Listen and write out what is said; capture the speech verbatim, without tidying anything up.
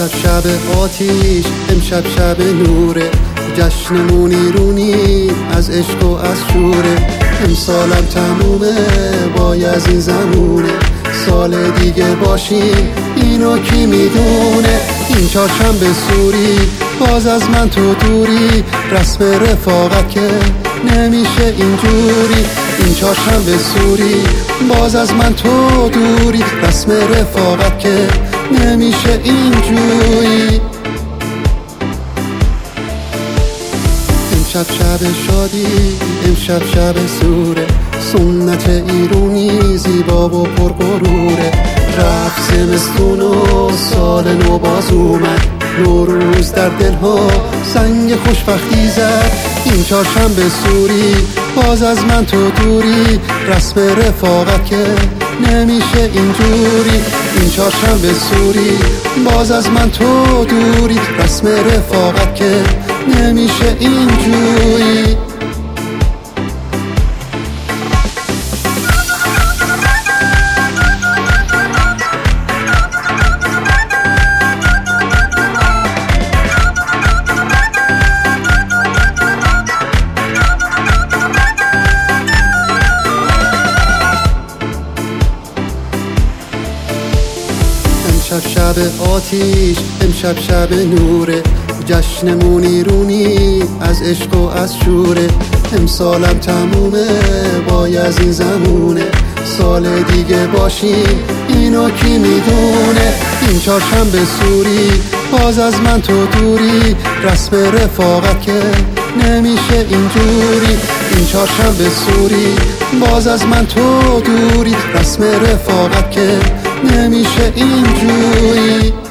امشب شب آتیش، امشب شب نوره، جشنمون ایرونی از عشق و از شوره. امسالم تمومه بایزین زمونه، سال دیگه باشیم اینو کی میدونه. این چهارشنبه سوری باز از من تو دوری، رسم رفاقت که نمیشه اینجوری. این چهارشنبه سوری باز از من تو دوری، رسم رفاقت که نمیشه اینجوری. امشب شب شادی، امشب شب سوره، سنت ایرونی زیبا و پرغروره. رفت زمستون و سال نو باز اومد، نوروز در دلها سنگ خوشبختی زد. این چهارشنبه سوری باز از من تو دوری، رسم رفاقت که نمیشه اینجوری. این چهارشنبه سوری باز از من تو دوری، رسم رفاقت که نمیشه اینجوری. امشب شب آتیش، امشب شب نوره، جشنمون ایرونی از عشق و از شوره. امسالم تمومه بایزین زمونه، سال دیگه باشیم اینو کی میدونه. این چهارشنبه سوری باز از من تو دوری، رسم رفاقت که نمیشه اینجوری. این چهارشنبه سوری باز از من تو دوری، رسم رفاقت که نمیشه اینجوری.